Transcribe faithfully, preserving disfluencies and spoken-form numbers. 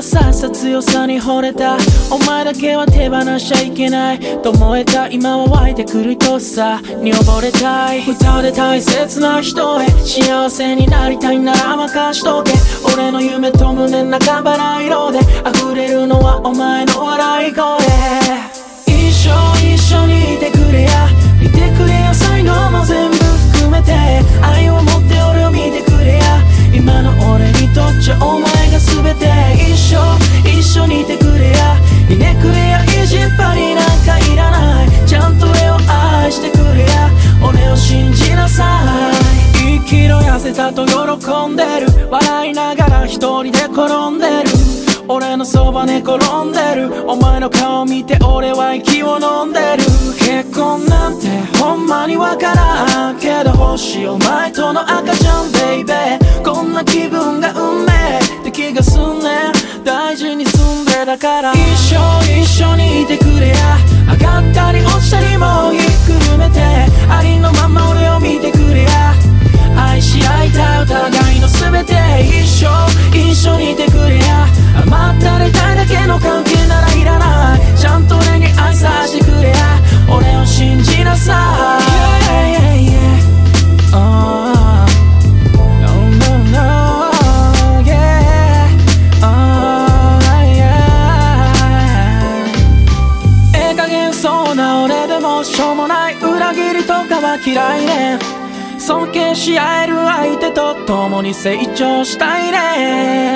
優しさ強さに惚れた。お前だけは手放しちゃいけないと思えた。今は湧いてくる愛しさに溺れたい。歌で大切な人へ幸せになりたいなら任しとけ。俺の夢と胸半ばな色で溢れるのはお前の笑い声。一生一緒にいてくれや、いてくれや、才能も全部含めて愛を持って俺を見てくれや。今の俺にとっちゃお前が全て。一生一緒にいてくれや、いてくれや、意地っ張りなんかいらない。ちゃんと俺を愛してくれや、俺を信じなさい。いっキロ痩せたと喜んでる、笑いながら一人で転んでる。俺のそば寝転んでる、お前の顔見て俺は息を飲んでる。結婚なんてほんまにわからんけど欲しいお前との赤ちゃんベイベー。こんな気分が運命って気がすんねん、大事に住んでだから。一生一緒にいてくれや、上がったり落ちたりもひっくるめてありのまま俺を見てくれや。愛し合いたいお互いの全て。一生一緒にいてくれや、甘ったれたいだけの関係ならいらない。ちゃんと俺に愛させてくれや、俺を信じなさい。yeah, yeah, yeah. Oh, no, no, no, yeah. Oh, yeah. ええ加減そうな俺でもしょうもない裏切りとかは嫌いね。尊敬し合える相手と共に成長したいね。